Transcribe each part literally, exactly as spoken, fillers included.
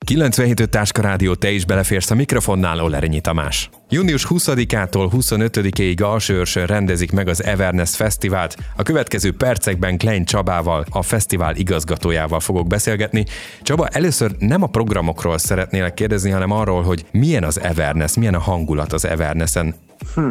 kilencvenhét öt Táska Rádió, te is beleférsz a mikrofonnál, Olerényi Tamás. június huszadikától huszonötödikéig Alsóőrsön rendezik meg az Evernest Fesztivált. A következő percekben Klein Csabával, a fesztivál igazgatójával fogok beszélgetni. Csaba, először nem a programokról szeretnélek kérdezni, hanem arról, hogy milyen az Evernest, milyen a hangulat az Evernesten. Hm.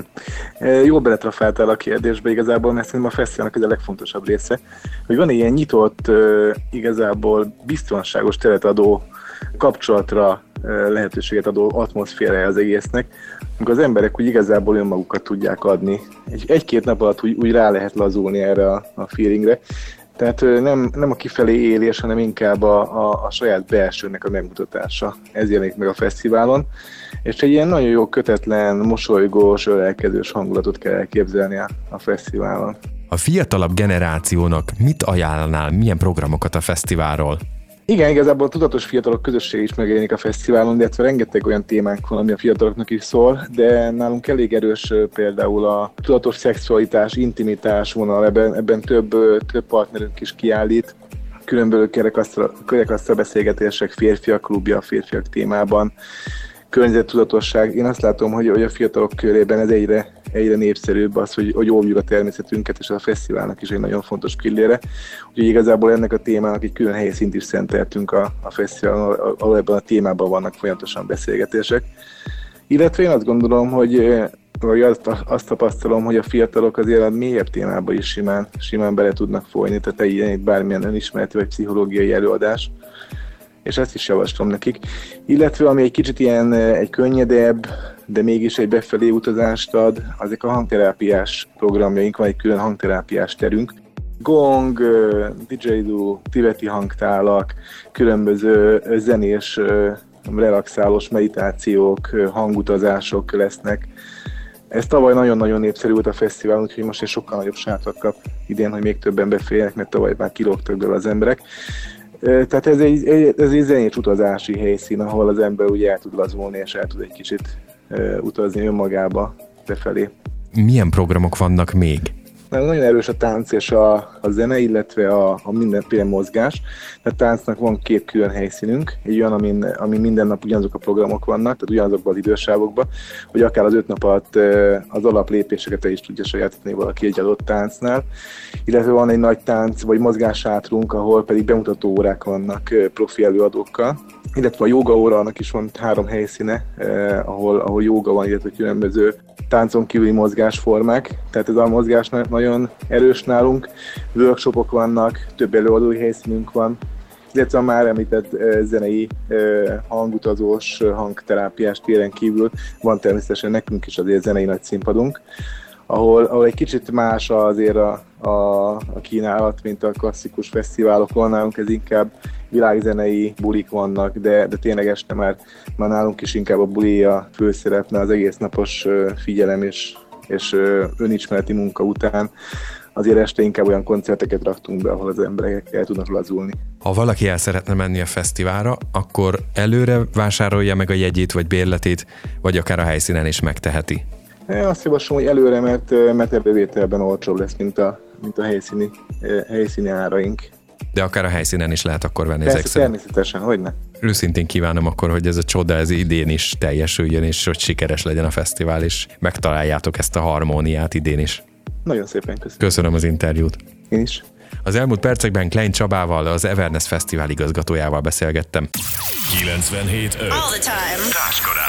Jól beletrafáltál a kérdésbe igazából, mert szerintem a fesztiválnak ez a legfontosabb része, hogy van ilyen nyitott, igazából biztonságos teret adó, kapcsolatra lehetőséget adó atmoszférája az egésznek, amikor az emberek úgy igazából önmagukat tudják adni. Egy, egy-két nap alatt úgy, úgy rá lehet lazulni erre a, a feelingre. Tehát nem, nem a kifelé élés, hanem inkább a, a, a saját belsőnek a megmutatása. Ez jelenik meg a fesztiválon. És egy ilyen nagyon jó, kötetlen, mosolygós, ölelkezős hangulatot kell elképzelni a, a fesztiválon. A fiatalabb generációnak mit ajánlanál, milyen programokat a fesztiválról? Igen, igazából a tudatos fiatalok közösség is megjelenik a fesztiválon, de egyszerűen rengeteg olyan témánk van, ami a fiataloknak is szól, de nálunk elég erős például a tudatos szexualitás, intimitás vonal, ebben, ebben több, több partnerünk is kiállít. Különböző kerekasztal beszélgetések, férfiak klubja, férfiak témában, környezettudatosság. Én azt látom, hogy, hogy a fiatalok körében ez egyre, egyre népszerűbb az, hogy, hogy óvjuk a természetünket, és a fesztiválnak is egy nagyon fontos pillére. Úgyhogy igazából ennek a témának egy külön helyszínt is szenteltünk a, a fesztiválon, ahol ebben a témában vannak folyamatosan beszélgetések. Illetve én azt gondolom, hogy vagy azt, azt tapasztalom, hogy a fiatalok azért a mélyebb témába is simán, simán bele tudnak folyni, tehát ilyen bármilyen önismereti vagy pszichológiai előadás, és ezt is javaslom nekik. Illetve ami egy kicsit ilyen egy könnyedebb, de mégis egy befelé utazást ad, azok a hangterápiás programjaink, van egy külön hangterápiás terünk. Gong, didgeridoo, tibeti hangtálak, különböző zenés, relaxálós meditációk, hangutazások lesznek. Ez tavaly nagyon-nagyon népszerű volt a fesztivál, úgyhogy most egy sokkal nagyobb sátrat kap idén, hogy még többen beférjenek, mert tavaly már kilógtak belőle az emberek. Tehát ez egy, ez egy zenés utazási helyszín, ahol az ember ugye el tud lazulni, és el tud egy kicsit utazni önmagába befelé. Milyen programok vannak még? Nagyon erős a tánc és a, a zene, illetve a, a mindenféle mozgás. Tehát táncnak van két külön helyszínünk, egy olyan, amin, amin minden nap ugyanazok a programok vannak, tehát ugyanazokban az idősávokban, hogy akár az öt nap alatt az alaplépéseket el is tudja sajátítani valaki egy adott táncnál. Illetve van egy nagy tánc vagy mozgássátrunk, ahol pedig bemutató órák vannak profi előadókkal. Illetve a jóga óra, annak is van három helyszíne, eh, ahol, ahol jóga van, illetve különböző táncon kívüli mozgásformák. Tehát ez a mozgás nagyon erős nálunk. Workshopok vannak, több előadói helyszínünk van. Illetve a már említett eh, zenei, eh, hangutazós, hangterápiás téren kívül van természetesen nekünk is azért zenei nagy színpadunk, ahol, ahol egy kicsit más azért a, a, a kínálat, mint a klasszikus fesztiválokon. Nálunk ez inkább világzenei bulik vannak, de, de tényleg este már, már nálunk is inkább a buli a főszerepne, az egész napos figyelem és, és önismereti munka után. Azért este inkább olyan koncerteket raktunk be, ahol az emberek el tudnak lazulni. Ha valaki el szeretne menni a fesztiválra, akkor előre vásárolja meg a jegyét vagy bérletét, vagy akár a helyszínen is megteheti? Én azt javaslom, hogy előre, mert, mert ebbevételben olcsóbb lesz, mint a, mint a helyszíni, helyszíni áraink. De akár a helyszínen is lehet akkor venni. Persze, ezek szerint. Természetesen, hogyne. Őszintén kívánom akkor, hogy ez a csoda ez idén is teljesüljön, és hogy sikeres legyen a fesztivál, és megtaláljátok ezt a harmóniát idén is. Nagyon szépen köszönöm. Köszönöm az interjút. Én is. Az elmúlt percekben Klein Csabával, az Evernest Fesztivál igazgatójával beszélgettem. kilencvenhét öt All the time.